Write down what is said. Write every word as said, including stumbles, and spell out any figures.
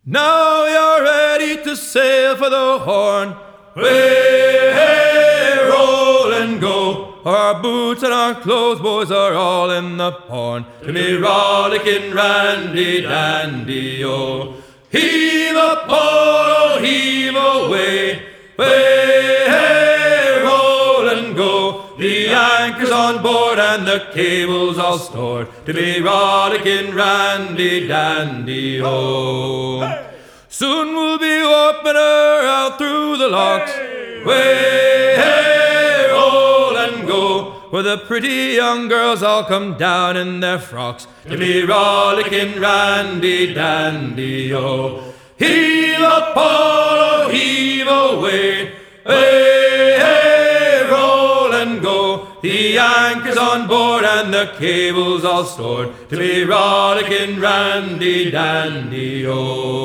Now you're ready to sail for the Horn. Way, hey, roll and go. Our boots and our clothes, boys, are all in the Horn. To me rollicking randy dandy, oh. Heave a pole, heave away. Way, hey, roll and go. The anchor's on board and the cable's all stored. To be rollicking randy dandy, oh. Hey. Soon we'll be warping her out through the locks. Way, hey, roll and go. Where the pretty young girls all come down in their frocks. To be rollicking randy dandy, oh. Heave a pole, heave away. Way, hey, roll and go. The anchor's on board and the cable's all stored. To be rollicking randy dandy, oh.